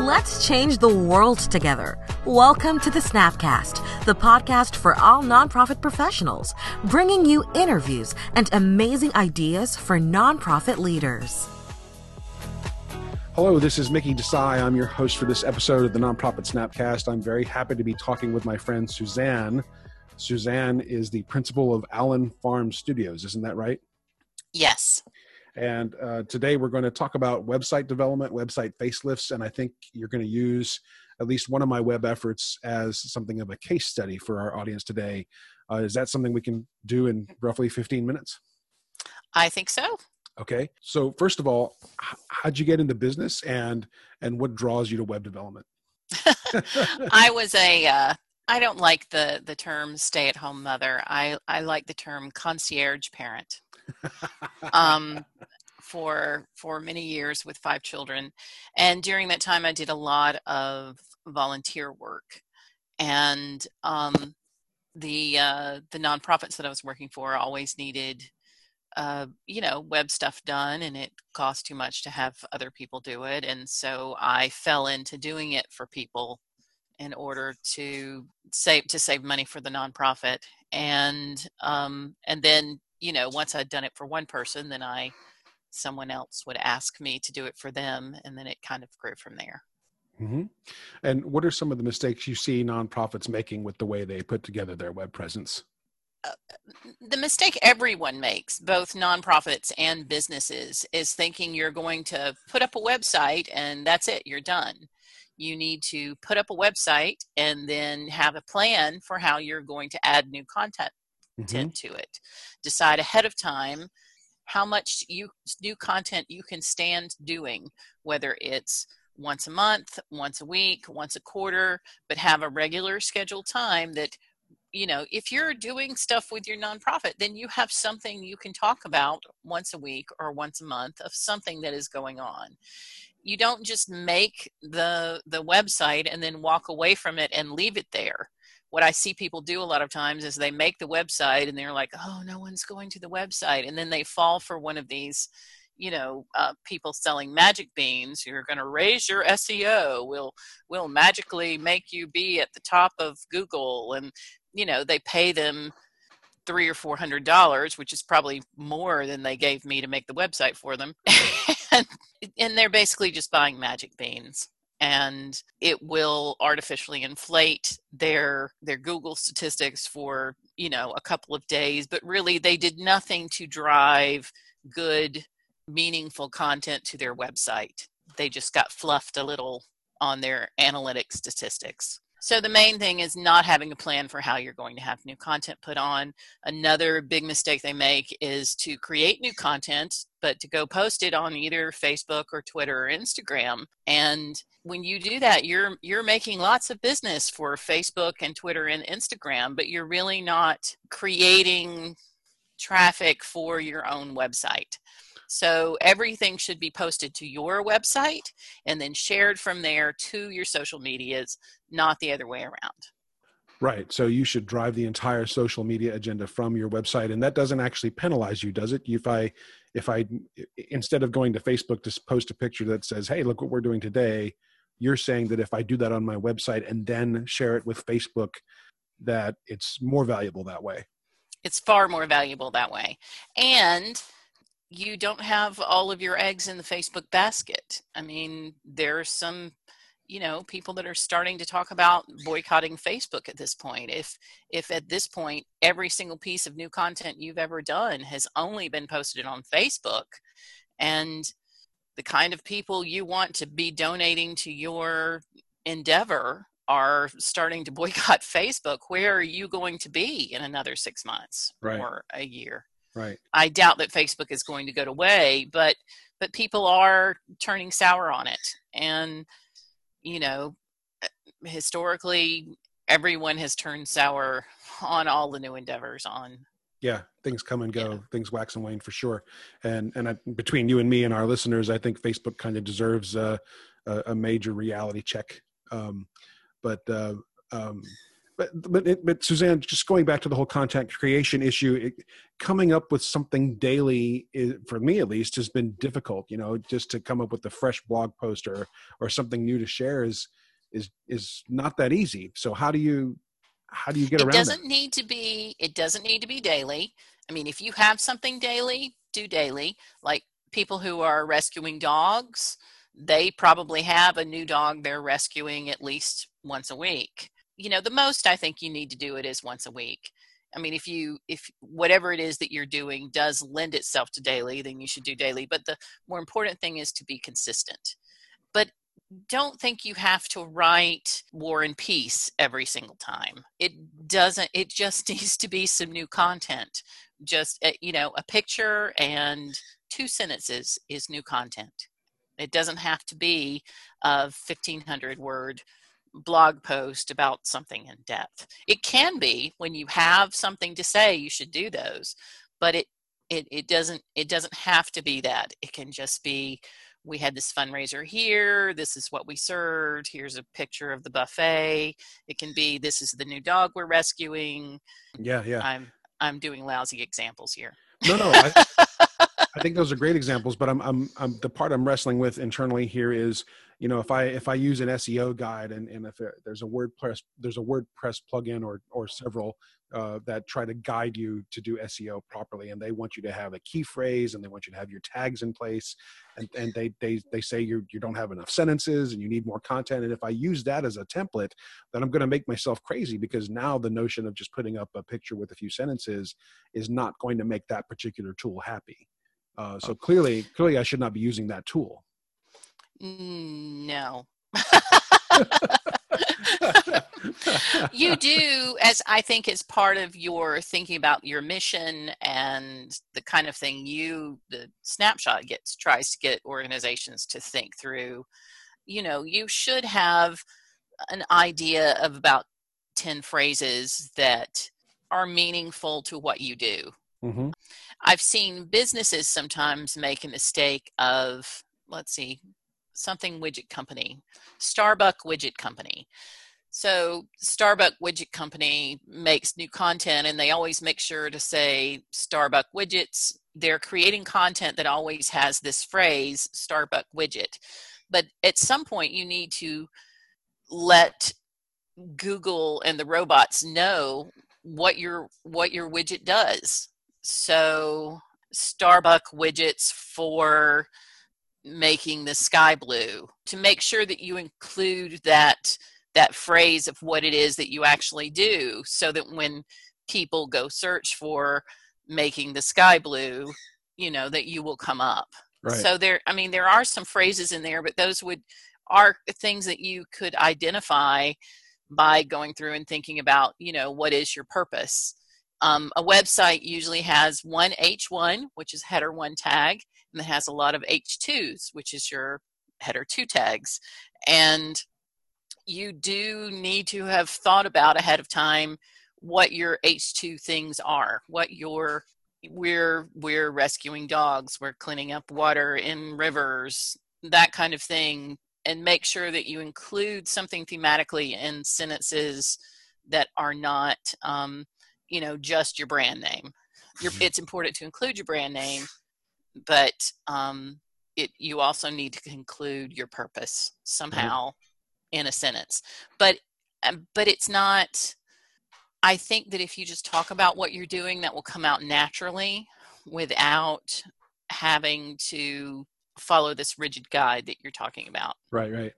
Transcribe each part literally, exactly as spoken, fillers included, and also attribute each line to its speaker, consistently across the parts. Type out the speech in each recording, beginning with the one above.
Speaker 1: Let's change the world together. Welcome to the Snapcast, the podcast for all nonprofit professionals, bringing you interviews and amazing ideas for nonprofit leaders.
Speaker 2: Hello, this is Mickey Desai. I'm your host for this episode of the Nonprofit Snapcast. I'm very happy to be talking with my friend Suzanne. Suzanne is the principal of Allen Farm Studios. Isn't that right?
Speaker 3: Yes.
Speaker 2: And uh, today we're going to talk about website development, website facelifts, and I think you're going to use at least one of my web efforts as something of a case study for our audience today. Uh, is that something we can do in roughly fifteen minutes?
Speaker 3: I think so.
Speaker 2: Okay. So first of all, how'd you get into business, and and what draws you to web development?
Speaker 3: I was a, uh, I don't like the, the term stay-at-home mother. I, I like the term concierge parent. um, for for many years with five children. And during that time, I did a lot of volunteer work. And um, the uh, the nonprofits that I was working for always needed, uh, you know, web stuff done, and it cost too much to have other people do it. And so I fell into doing it for people in order to save to save money for the nonprofit. And um, and then, you know, once I'd done it for one person, then I, someone else would ask me to do it for them. And then it kind of grew from there.
Speaker 2: Mm-hmm. And what are some of the mistakes you see nonprofits making with the way they put together their web presence?
Speaker 3: Uh, the mistake everyone makes, both nonprofits and businesses, is thinking you're going to put up a website and that's it, you're done. You need to put up a website and then have a plan for how you're going to add new content Mm-hmm. to it. Decide ahead of time how much you new content you can stand doing, whether it's once a month, once a week, once a quarter, but have a regular scheduled time that, you know, if you're doing stuff with your nonprofit, then you have something you can talk about once a week or once a month of something that is going on. You don't just make the the website and then walk away from it and leave it there. What I see people do a lot of times is they make the website and they're like, oh, no one's going to the website. And then they fall for one of these, you know, uh, people selling magic beans. You're going to raise your S E O. We'll, we'll magically make you be at the top of Google. And, you know, they pay them three or four hundred dollars, which is probably more than they gave me to make the website for them. and, and they're basically just buying magic beans. And it will artificially inflate their their Google statistics for, you know, a couple of days, but really they did nothing to drive good, meaningful content to their website. They just got fluffed a little on their analytics statistics. So the main thing is not having a plan for how you're going to have new content put on. Another big mistake they make is to create new content, but to go post it on either Facebook or Twitter or Instagram. And when you do that, you're you're making lots of business for Facebook and Twitter and Instagram, but you're really not creating traffic for your own website. So everything should be posted to your website and then shared from there to your social medias, not the other way around.
Speaker 2: Right. So you should drive the entire social media agenda from your website, and that doesn't actually penalize you, does it? If I, if I, instead of going to Facebook to post a picture that says, hey, look what we're doing today, you're saying that if I do that on my website and then share it with Facebook, that it's more valuable that way.
Speaker 3: It's far more valuable that way. And you don't have all of your eggs in the Facebook basket. I mean, there's some, you know, people that are starting to talk about boycotting Facebook at this point. If if at this point, every single piece of new content you've ever done has only been posted on Facebook, and the kind of people you want to be donating to your endeavor are starting to boycott Facebook, where are you going to be in another six months
Speaker 2: right.
Speaker 3: or a year?
Speaker 2: Right.
Speaker 3: I doubt that Facebook is going to go away, but but people are turning sour on it. And, you know, historically, everyone has turned sour on all the new endeavors on.
Speaker 2: Yeah, things come and go,
Speaker 3: Yeah.
Speaker 2: Things wax and wane for sure. And and I, between you and me and our listeners, I think Facebook kind of deserves a, a, a major reality check. Um, but uh, um, But but, it, but Suzanne, just going back to the whole content creation issue, it, coming up with something daily, is, for me at least, has been difficult. You know, just to come up with a fresh blog post or or something new to share is is is not that easy. So how do you how do you get
Speaker 3: It
Speaker 2: around
Speaker 3: doesn't
Speaker 2: that?
Speaker 3: need to be, it doesn't need to be daily. I mean, if you have something daily, do daily. Like people who are rescuing dogs, they probably have a new dog they're rescuing at least once a week. You know, the most I think you need to do it is once a week. I mean, if you, if whatever it is that you're doing does lend itself to daily, then you should do daily. But the more important thing is to be consistent. But don't think you have to write War and Peace every single time. It doesn't, it just needs to be some new content. Just, uh, you know, a picture and two sentences is new content. It doesn't have to be a fifteen hundred word blog post about something in depth. It can be when you have something to say, you should do those, but it, it, it doesn't, it doesn't have to be that. It can just be, we had this fundraiser here. This is what we served. Here's a picture of the buffet. It can be, this is the new dog we're rescuing.
Speaker 2: Yeah, yeah.
Speaker 3: I'm, I'm doing lousy examples here.
Speaker 2: No, no. I, I think those are great examples, but I'm, I'm, I'm, the part I'm wrestling with internally here is, you know, if I, if I use an S E O guide and, and if there's a WordPress, there's a WordPress plugin or, or several uh, that try to guide you to do S E O properly. And they want you to have a key phrase and they want you to have your tags in place. And, and they, they, they say you, you don't have enough sentences and you need more content. And if I use that as a template, then I'm going to make myself crazy, because now the notion of just putting up a picture with a few sentences is not going to make that particular tool happy. Uh, so clearly, clearly I should not be using that tool.
Speaker 3: No. You do, as I think is part of your thinking about your mission and the kind of thing you, the snapshot gets, tries to get organizations to think through. You know, you should have an idea of about ten phrases that are meaningful to what you do.
Speaker 2: Mm-hmm.
Speaker 3: I've seen businesses sometimes make a mistake of, let's see, something widget company, Starbucks widget company. So Starbucks widget company makes new content and they always make sure to say Starbucks widgets. They're creating content that always has this phrase, Starbucks widget. But at some point you need to let Google and the robots know what your what your widget does. So Starbucks widgets for making the sky blue, to make sure that you include that that phrase of what it is that you actually do, so that when people go search for making the sky blue, you know, that you will come up.
Speaker 2: Right.
Speaker 3: So there, I mean, there are some phrases in there, but those would are things that you could identify by going through and thinking about, you know, what is your purpose? Um, a website usually has one H one, which is header one tag, and it has a lot of H twos, which is your header two tags. And you do need to have thought about ahead of time what your H two things are, what your, we're, we're rescuing dogs, we're cleaning up water in rivers, that kind of thing. And make sure that you include something thematically in sentences that are not, um, you know, just your brand name. Your, it's important to include your brand name, but um, it, you also need to include your purpose somehow mm-hmm. in a sentence. But, but it's not, I think that if you just talk about what you're doing, that will come out naturally without having to follow this rigid guide that you're talking about.
Speaker 2: Right, right.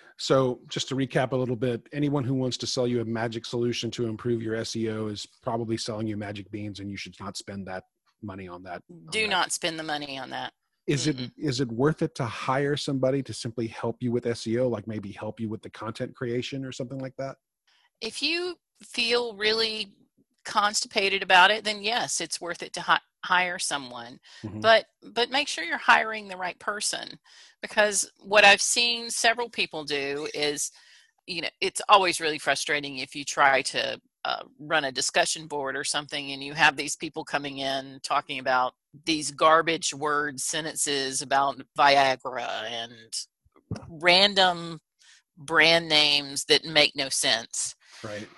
Speaker 2: So just to recap a little bit, anyone who wants to sell you a magic solution to improve your S E O is probably selling you magic beans, and you should not spend that money on that. On
Speaker 3: Do
Speaker 2: that.
Speaker 3: not spend the money on that.
Speaker 2: Is
Speaker 3: Mm-mm.
Speaker 2: it is it worth it to hire somebody to simply help you with S E O, like maybe help you with the content creation or something like that?
Speaker 3: If you feel really constipated about it, then yes, it's worth it to hi- hire someone. Mm-hmm. But but make sure you're hiring the right person, because what I've seen several people do is, you know, it's always really frustrating if you try to uh, run a discussion board or something and you have these people coming in talking about these garbage word sentences about Viagra and random brand names that make no sense.
Speaker 2: Right.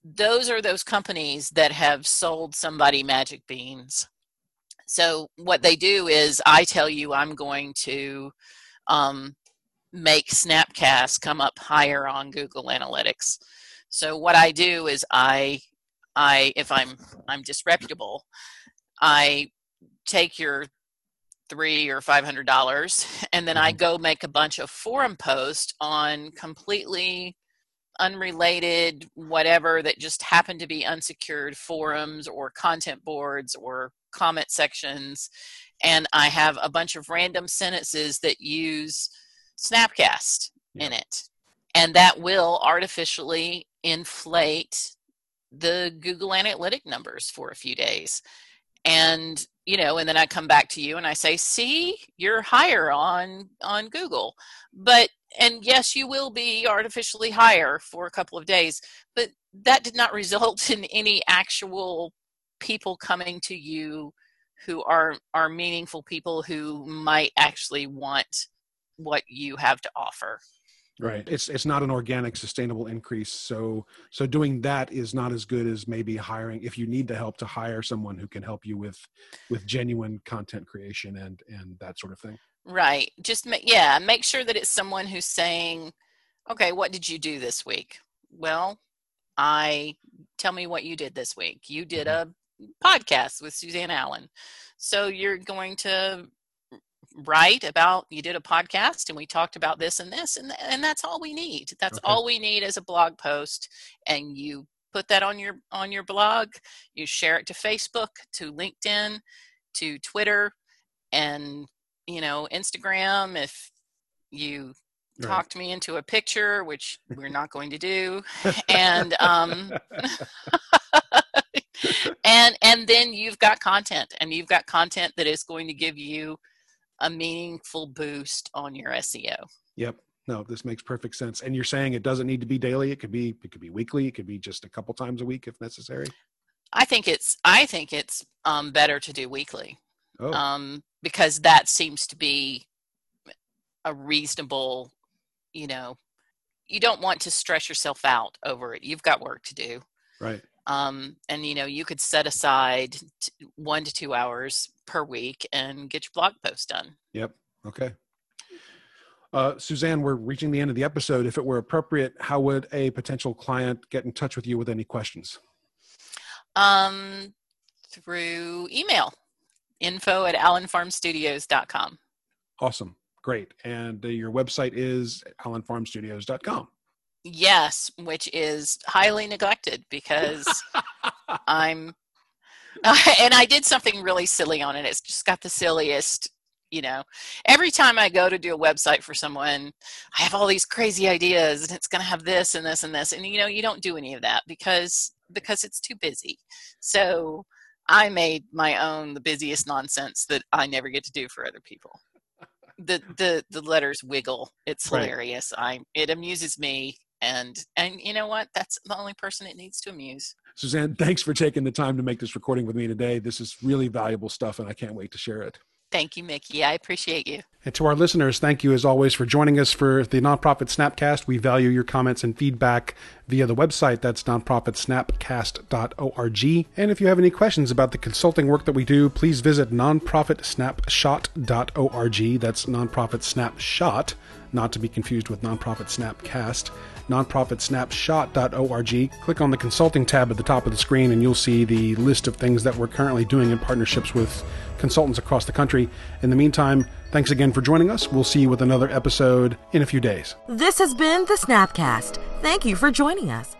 Speaker 3: those are those companies that have sold somebody magic beans. So what they do is I tell you I'm going to um, make Snapcast come up higher on Google Analytics. So what I do is I, I if I'm I'm disreputable, I take your three or five hundred dollars and then I go make a bunch of forum posts on completely unrelated whatever that just happen to be unsecured forums or content boards or comment sections, and I have a bunch of random sentences that use Snapcast yeah. in it, and that will artificially inflate the Google Analytic numbers for a few days. And you know, and then I come back to you and I say, see, you're higher on on Google. But and yes, you will be artificially higher for a couple of days, but that did not result in any actual people coming to you who are are meaningful people who might actually want what you have to offer.
Speaker 2: Right. It's it's not an organic, sustainable increase. So so doing that is not as good as maybe hiring, if you need the help, to hire someone who can help you with with genuine content creation and and that sort of thing.
Speaker 3: Right. Just make, yeah, make sure that it's someone who's saying, okay, what did you do this week? Well, I tell me what you did this week. You did a podcast with Suzanne Allen. So you're going to write about, you did a podcast and we talked about this and this, and and that's all we need. That's okay. All we need is a blog post, and you put that on your on your blog, you share it to Facebook, to LinkedIn, to Twitter, and you know, Instagram if you right. talked me into a picture, which we're not going to do. And um and and then you've got content, and you've got content that is going to give you a meaningful boost on your S E O.
Speaker 2: Yep. No, this makes perfect sense. And you're saying it doesn't need to be daily. It could be, it could be weekly. It could be just a couple times a week if necessary.
Speaker 3: I think it's, I think it's um, better to do weekly
Speaker 2: oh.
Speaker 3: um, because that seems to be a reasonable, you know, you don't want to stress yourself out over it. You've got work to do.
Speaker 2: Right.
Speaker 3: Um, and, you know, you could set aside t- one to two hours per week and get your blog post done.
Speaker 2: Yep. Okay. Uh, Suzanne, we're reaching the end of the episode. If it were appropriate, how would a potential client get in touch with you with any questions?
Speaker 3: Um, through email, info at allen farm studios dot com.
Speaker 2: Awesome. Great. And uh, your website is allen farm studios dot com.
Speaker 3: Yes, which is highly neglected because I'm, and I did something really silly on it. It's just got the silliest, you know, every time I go to do a website for someone, I have all these crazy ideas and it's going to have this and this and this. And, you know, you don't do any of that because, because it's too busy. So I made my own, the busiest nonsense that I never get to do for other people. The, the, the letters wiggle. It's hilarious. Right. I, it amuses me. And, and you know what? That's the only person it needs to amuse.
Speaker 2: Suzanne, thanks for taking the time to make this recording with me today. This is really valuable stuff, and I can't wait to share it.
Speaker 3: Thank you, Mickey. I appreciate you.
Speaker 2: And to our listeners, thank you as always for joining us for the Nonprofit Snapcast. We value your comments and feedback via the website. That's nonprofit snapcast dot org. And if you have any questions about the consulting work that we do, please visit nonprofit snapshot dot org. That's Nonprofit Snapshot, not to be confused with Nonprofit Snapcast. nonprofit snapshot dot org. Click on the consulting tab at the top of the screen and you'll see the list of things that we're currently doing in partnerships with consultants across the country. In the meantime, thanks again for joining us. We'll see you with another episode in a few days.
Speaker 1: This has been the Snapcast. Thank you for joining us.